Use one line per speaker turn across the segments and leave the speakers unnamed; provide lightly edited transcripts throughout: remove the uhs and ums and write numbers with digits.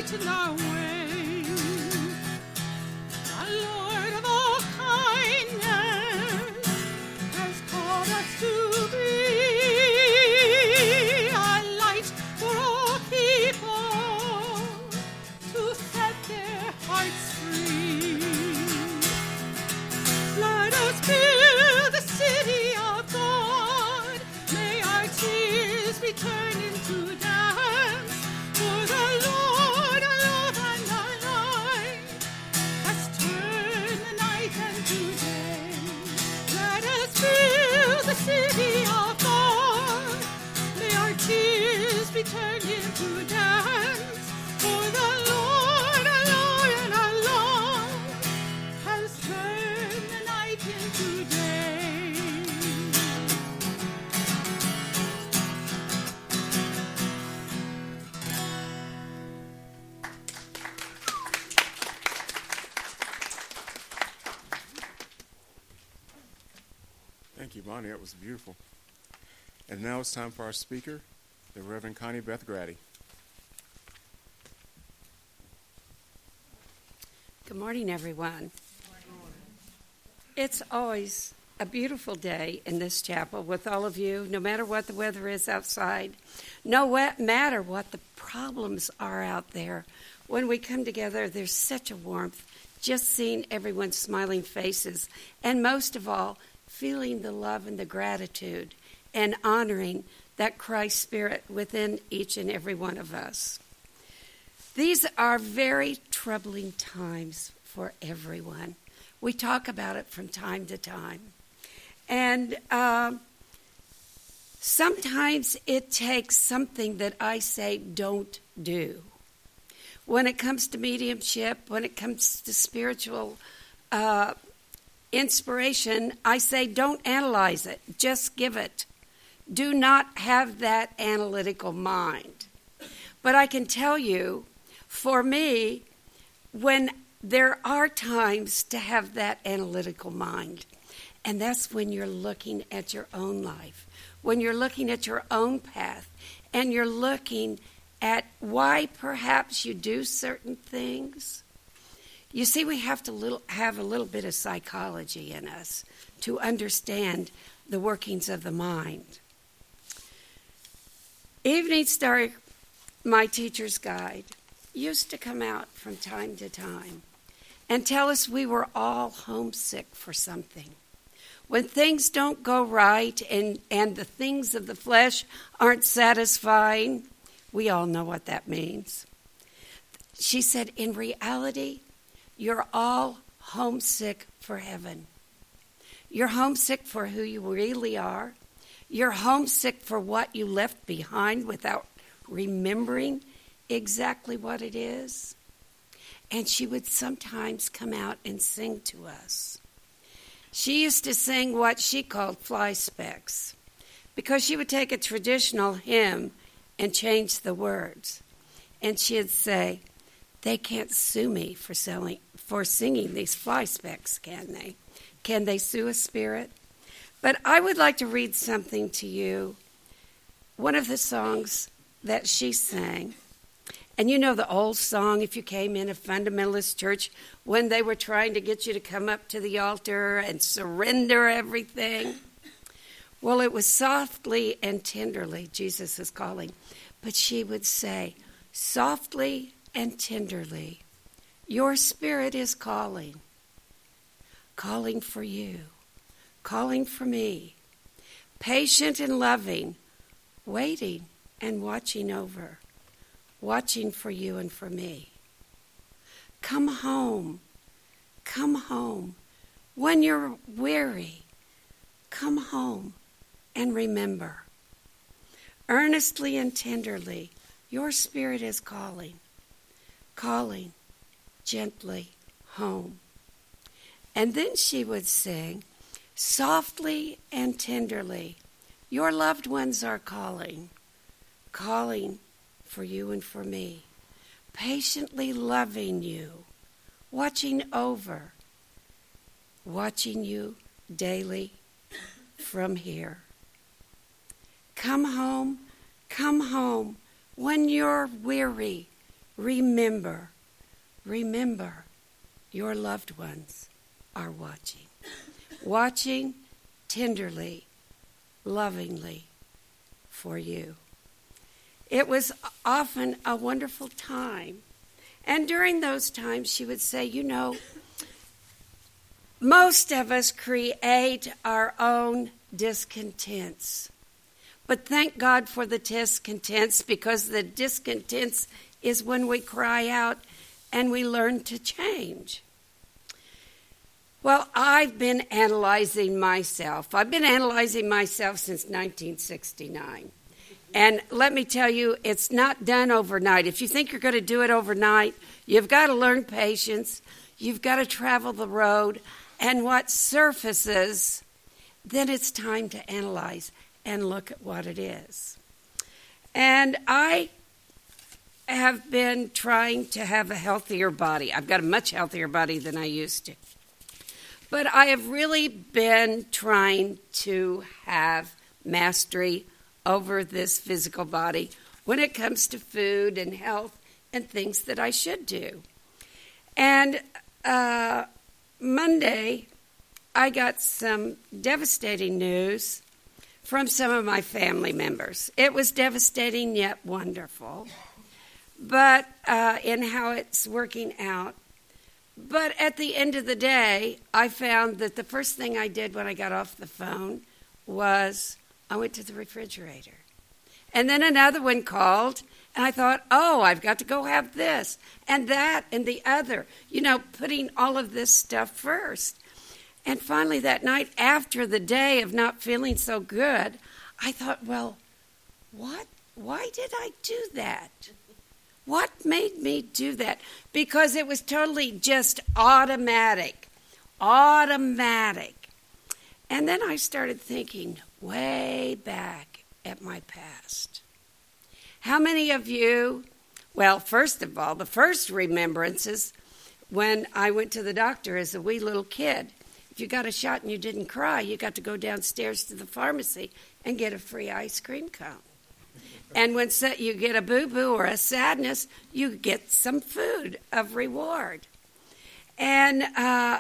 light in our way. The Lord of all kindness has called us to be a light for all people to set their hearts free. Let us build the city of God. May our tears be turned into dance. For the Lord, our love and our light, has turned the night into day. Let us build the city of God. May our tears be turned into dance. For the Lord, our Lord and our love, has turned the night into day.
Thank you, Bonnie. That was beautiful. And now it's time for our speaker, the Reverend Connie Beth Grady.
Good morning, everyone. It's always a beautiful day in this chapel with all of you, no matter what the weather is outside, no matter what the problems are out there. When we come together, there's such a warmth, just seeing everyone's smiling faces, and most of all, feeling the love and the gratitude and honoring that Christ Spirit within each and every one of us. These are very troubling times for everyone. We talk about it from time to time. And sometimes it takes something that I say don't do. When it comes to mediumship, when it comes to spiritual inspiration, I say don't analyze it, just give it. Do not have that analytical mind. But I can tell you, for me, when there are times to have that analytical mind, and that's when you're looking at your own life, when you're looking at your own path, and you're looking at why perhaps you do certain things. You see, we have to have a little bit of psychology in us to understand the workings of the mind. Evening Star, my teacher's guide, used to come out from time to time and tell us we were all homesick for something. When things don't go right and the things of the flesh aren't satisfying, we all know what that means. She said, in reality, you're all homesick for heaven. You're homesick for who you really are. You're homesick for what you left behind without remembering exactly what it is. And she would sometimes come out and sing to us. She used to sing what she called fly specks, because she would take a traditional hymn and change the words. And she'd say, they can't sue me for singing these fly specks, can they? Can they sue a spirit? But I would like to read something to you, one of the songs that she sang. And you know the old song, if you came in a fundamentalist church, when they were trying to get you to come up to the altar and surrender everything. Well, it was softly and tenderly, Jesus is calling. But she would say, softly and tenderly, your spirit is calling. Calling for you. Calling for me. Patient and loving. Waiting and watching over. Watching for you and for me. Come home. Come home. When you're weary, come home and remember. Earnestly and tenderly, your spirit is calling. Calling gently home. And then she would sing, softly and tenderly, your loved ones are calling. Calling for you and for me, patiently loving you, watching over, watching you daily from here. Come home when you're weary, remember, your loved ones are watching tenderly, lovingly for you. It was often a wonderful time. And during those times, she would say, most of us create our own discontents. But thank God for the discontents, because the discontents is when we cry out and we learn to change. Well, I've been analyzing myself. I've been analyzing myself since 1969. And let me tell you, it's not done overnight. If you think you're going to do it overnight, you've got to learn patience. You've got to travel the road. And what surfaces, then it's time to analyze and look at what it is. And I have been trying to have a healthier body. I've got a much healthier body than I used to. But I have really been trying to have mastery over this physical body when it comes to food and health and things that I should do. And Monday, I got some devastating news from some of my family members. It was devastating yet wonderful, but in how it's working out. But at the end of the day, I found that the first thing I did when I got off the phone was I went to the refrigerator. And then another one called, and I thought, I've got to go have this and that and the other, putting all of this stuff first. And finally that night, after the day of not feeling so good, I thought, well, why did I do that? What made me do that? Because it was totally just automatic. And then I started thinking way back at my past. How many of you, well, first of all, the first remembrances when I went to the doctor as a wee little kid. If you got a shot and you didn't cry, you got to go downstairs to the pharmacy and get a free ice cream cone. And when you get a boo-boo or a sadness, you get some food of reward. And I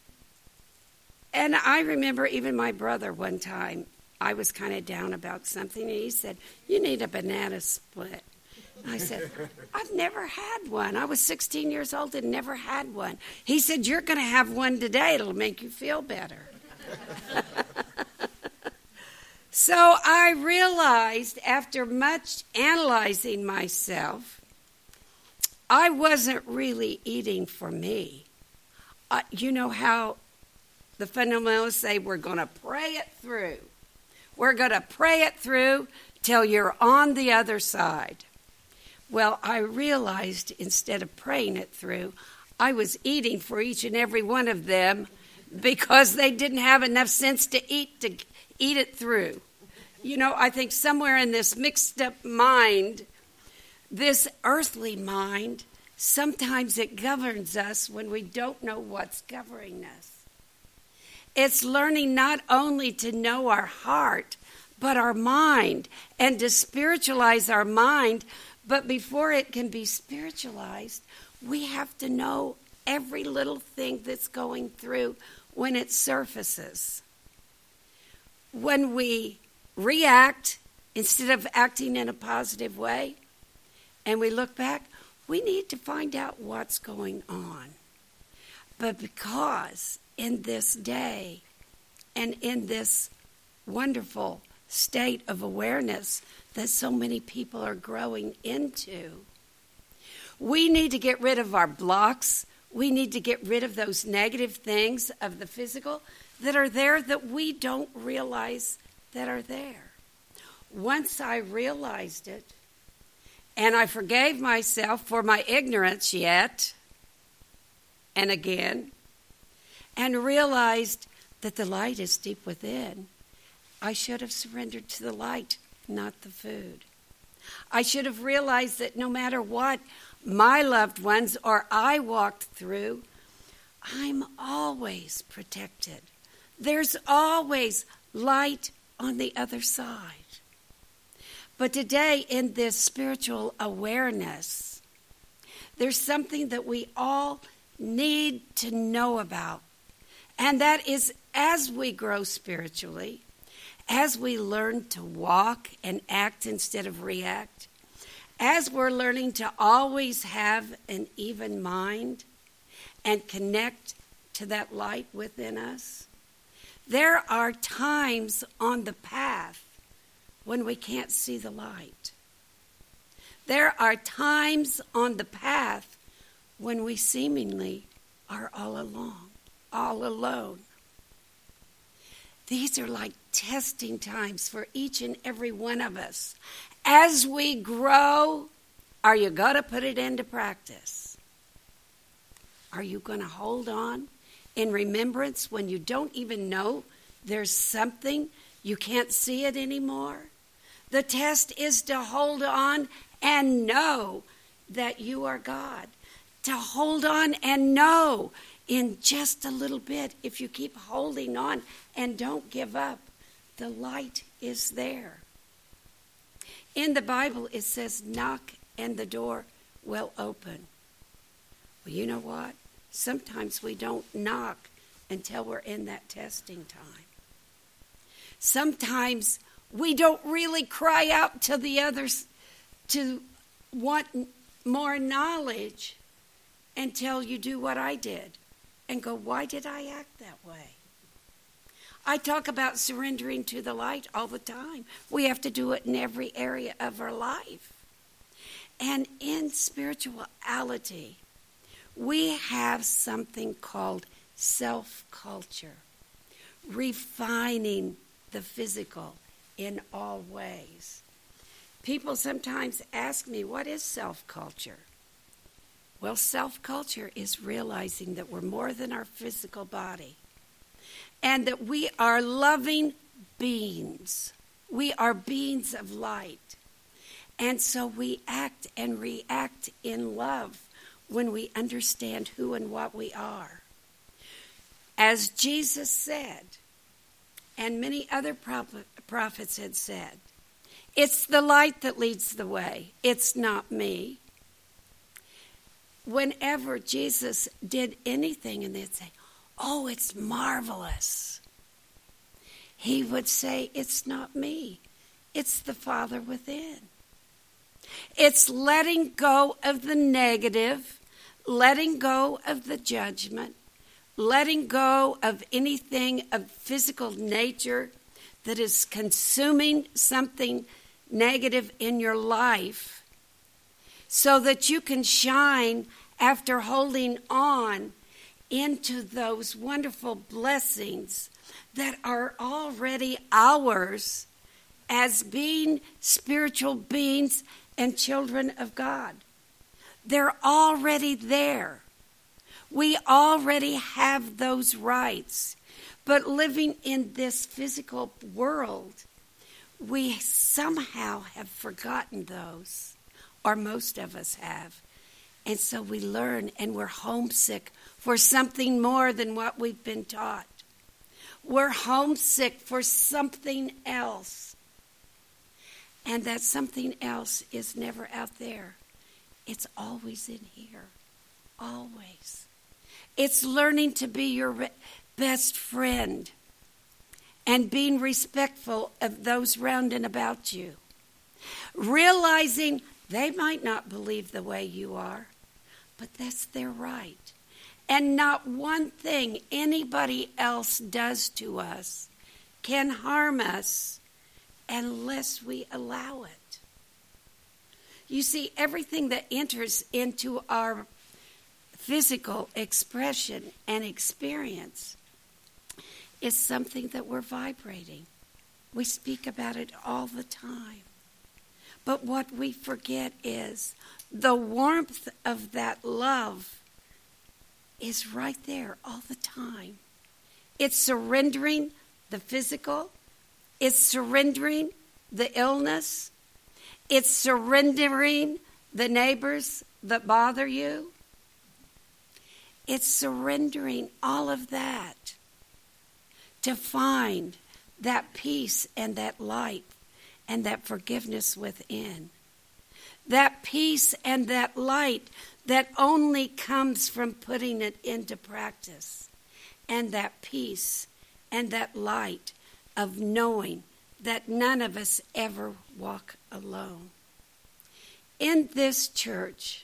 remember even my brother one time, I was kind of down about something, and he said, "You need a banana split." I said, "I've never had one. I was 16 years old and never had one." He said, "You're going to have one today. It'll make you feel better." So I realized after much analyzing myself, I wasn't really eating for me. You know how the fundamentalists say we're going to pray it through. We're going to pray it through till you're on the other side. Well, I realized instead of praying it through, I was eating for each and every one of them because they didn't have enough sense to eat it through. I think somewhere in this mixed up mind, this earthly mind, sometimes it governs us when we don't know what's governing us. It's learning not only to know our heart, but our mind, and to spiritualize our mind. But before it can be spiritualized, we have to know every little thing that's going through when it surfaces. When we react instead of acting in a positive way, and we look back, we need to find out what's going on. But because in this day and in this wonderful state of awareness that so many people are growing into, we need to get rid of our blocks. We need to get rid of those negative things of the physical that are there that we don't realize that are there. Once I realized it, and I forgave myself for my ignorance yet and again, and realized that the light is deep within, I should have surrendered to the light, not the food. I should have realized that no matter what my loved ones or I walked through, I'm always protected. There's always light on the other side. But today, in this spiritual awareness, there's something that we all need to know about. And that is, as we grow spiritually, as we learn to walk and act instead of react, as we're learning to always have an even mind and connect to that light within us, there are times on the path when we can't see the light. There are times on the path when we seemingly are all alone. These are like testing times for each and every one of us. As we grow, are you going to put it into practice? Are you going to hold on in remembrance when you don't even know there's something, you can't see it anymore? The test is to hold on and know that you are God. To hold on and know in just a little bit, if you keep holding on and don't give up, the light is there. In the Bible, it says, knock and the door will open. Well, you know what? Sometimes we don't knock until we're in that testing time. Sometimes we don't really cry out to the others to want more knowledge until you do what I did and go, why did I act that way? I talk about surrendering to the light all the time. We have to do it in every area of our life. And in spirituality, we have something called self-culture, refining the physical in all ways. People sometimes ask me, what is self-culture? Well, self-culture is realizing that we're more than our physical body and that we are loving beings. We are beings of light. And so we act and react in love when we understand who and what we are. As Jesus said, and many other prophets had said, it's the light that leads the way. It's not me. Whenever Jesus did anything and they'd say, oh, it's marvelous, he would say, it's not me. It's the Father within. It's letting go of the negative, letting go of the judgment, letting go of anything of physical nature that is consuming something negative in your life so that you can shine after holding on into those wonderful blessings that are already ours as being spiritual beings and children of God. They're already there. We already have those rights. But living in this physical world, we somehow have forgotten those, or most of us have. And so we learn and we're homesick for something more than what we've been taught. We're homesick for something else. And that something else is never out there. It's always in here. Always. It's learning to be your best friend and being respectful of those round and about you. Realizing they might not believe the way you are, but that's their right. And not one thing anybody else does to us can harm us unless we allow it. You see, everything that enters into our physical expression and experience is something that we're vibrating. We speak about it all the time. But what we forget is the warmth of that love is right there all the time. It's surrendering the physical. It's surrendering the illness. It's surrendering the neighbors that bother you. It's surrendering all of that to find that peace and that light and that forgiveness within. That peace and that light that only comes from putting it into practice, and that peace and that light of knowing that none of us ever walk alone. In this church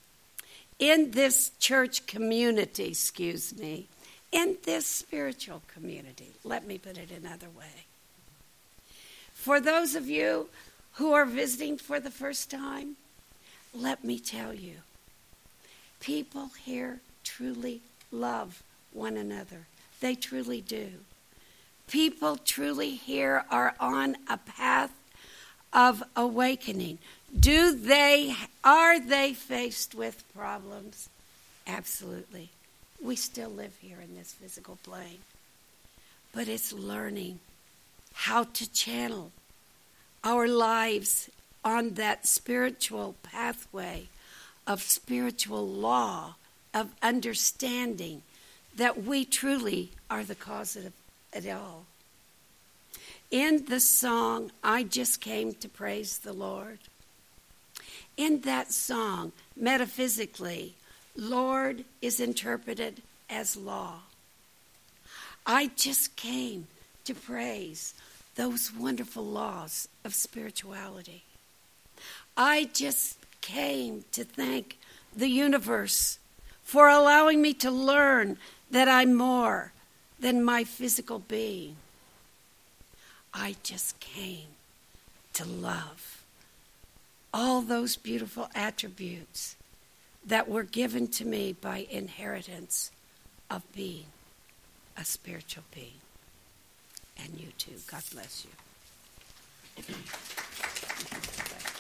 community, in this spiritual community, let me put it another way. For those of you who are visiting for the first time, let me tell you, people here truly love one another. They truly do. People truly here are on a path of awakening. Are they faced with problems? Absolutely. We still live here in this physical plane. But it's learning how to channel our lives on that spiritual pathway of spiritual law, of understanding that we truly are the cause of it all. In the song, I Just Came to Praise the Lord, in that song, metaphysically, Lord is interpreted as law. I just came to praise those wonderful laws of spirituality. I just came to thank the universe for allowing me to learn that I'm more than my physical being. I just came to love all those beautiful attributes that were given to me by inheritance of being a spiritual being. And you too. God bless you.